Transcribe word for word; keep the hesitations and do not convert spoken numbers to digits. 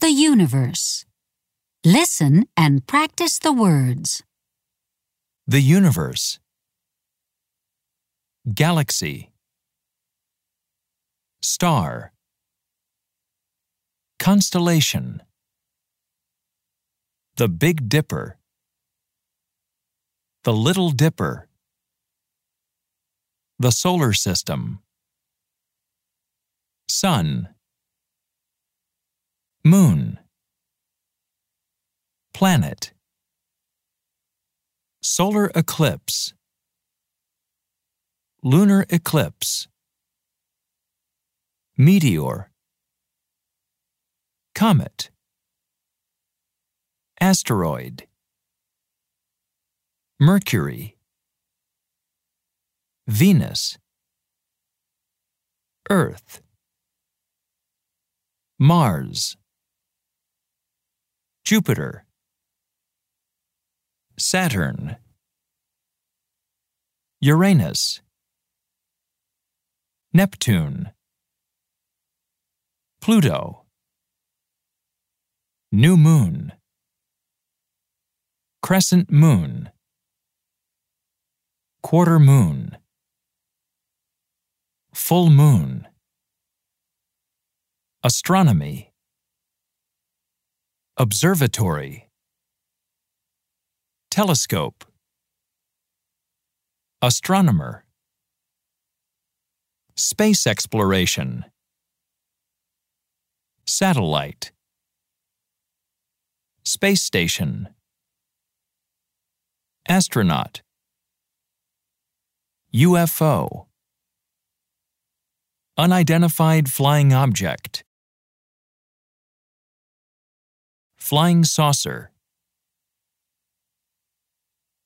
the universe. Listen and practice the words. The universe. Galaxy. Star. Constellation. The Big Dipper. The Little Dipper. The solar system. Sun. Moon. Planet. Solar eclipse. Lunar eclipse. Meteor. Comet. Asteroid. Mercury. Venus. Earth. Mars. Jupiter. Saturn. Uranus. Neptune. Pluto. New moon. Crescent moon. Quarter moon. Full moon. Astronomy. Observatory. Telescope. Astronomer. Space exploration. Satellite. Space station. Astronaut. U F O. Unidentified flying object. Flying saucer.